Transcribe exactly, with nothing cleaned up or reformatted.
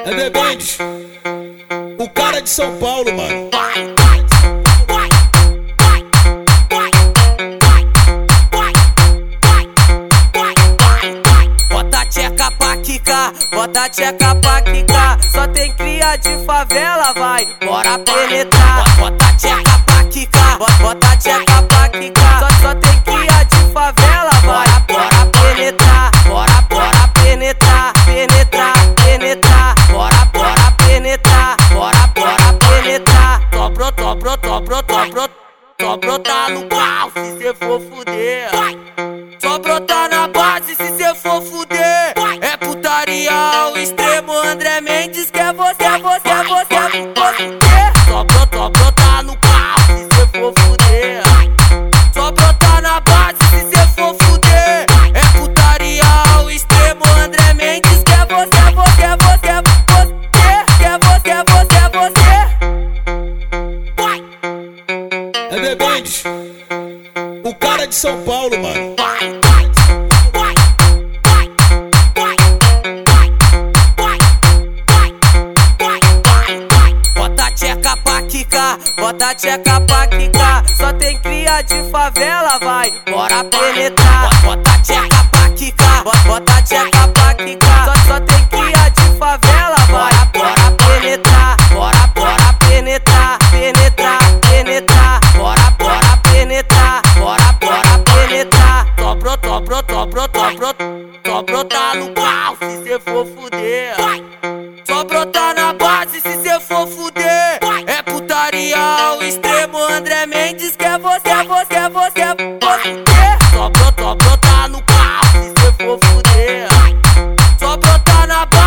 É The Bands, o cara de São Paulo, mano. Bota a tcheca pra quicar, bota a tcheca pra quicar. Só tem cria de favela, vai, bora penetrar. Bota a tcheca pra quicar, bota a tcheca pra quicar. Só, só tem cria de favela, vai, bora penetrar. Bora, bora penetrar, penetrar, penetrar. Bora, bora penetrar, bora, bora penetrar. Dobro, dobro, dobro, dobro. Só brotar no carro se cê for fuder. Só brotar na base se cê for fuder. É putaria ao extremo, André Mendes quer você, você, você, você. Só brotar, brotar no carro se cê for fuder. Só brotar na base se cê for fuder. É putaria ao extremo, André Mendes quer você, você, você, você. Quer você, você, você. É The Bands, o cara de São Paulo, mano. Bota a tcheca pra quicar, bota a tcheca pra quicar. Só tem cria de favela, vai, bora penetrar. Bota a tcheca pra quicar, bota a tcheca pra quicar. Só, só tem cria de favela, vai, bora penetrar. Bora, bora penetrar, penetrar, penetrar. Bora, bora penetrar, bora, bora penetrar. Dobro, dobro, dobro, dobro. Só brotar no carro se cê for fuder. Só brotar na base se cê for fuder. É putaria ao extremo, André Mendes quer você, você, você, você. Só brotar, brotar no carro se cê for fuder. Só brotar na base.